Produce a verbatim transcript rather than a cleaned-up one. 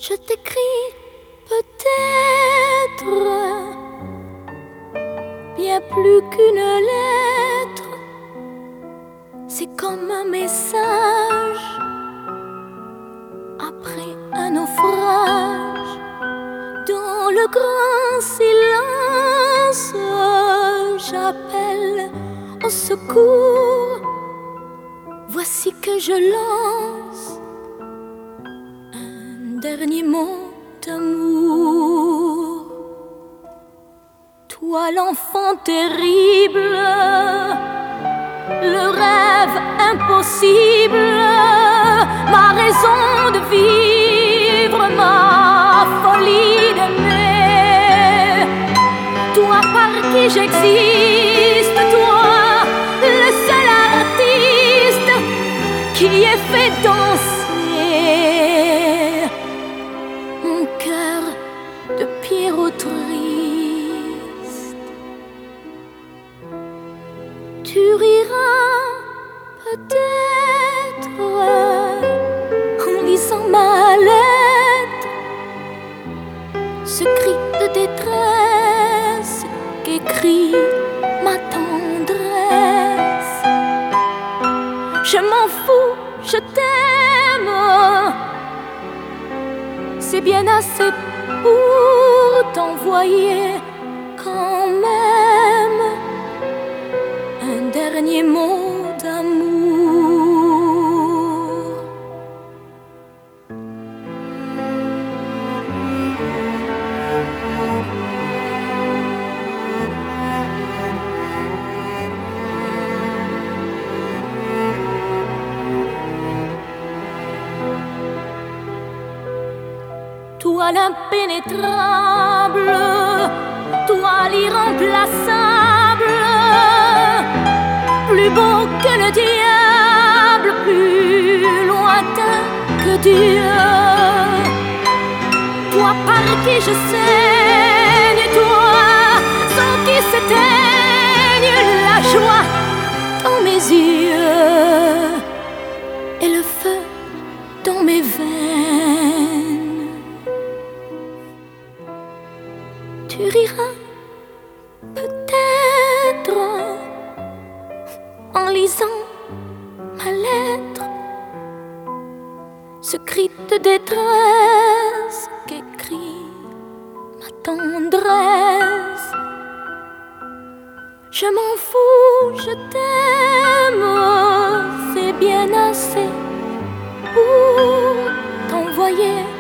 Je t'écris peut-être bien plus qu'une lettre. C'est comme un message après un naufrage. Dans le grand silence, j'appelle au secours. Voici que je lance un dernier mot d'amour. Toi l'enfant terrible, le rêve impossible, ma raison de vivre, ma folie d'aimer. Toi par qui j'existe, toi le seul artiste qui ait fait danser mon cœur de pierrot triste. Tu riras peut-être en lisant ma lettre, ce cri de détresse qu'écrit ma tendresse. Je m'en fous, je t'aime, c'est bien assez pour t'envoyer quand même un dernier mot d'amour. Toi l'impénétrable, toi l'irremplaçable, plus beau que le diable, plus lointain que Dieu. Toi par qui je saigne, toi sans qui s'éteigne la joie dans mes yeux et le feu dans mes veines. Tu riras peut-être en lisant ma lettre, ce cri de détresse qu'écrit ma tendresse. Je m'en fous, je t'aime, c'est bien assez pour t'envoyer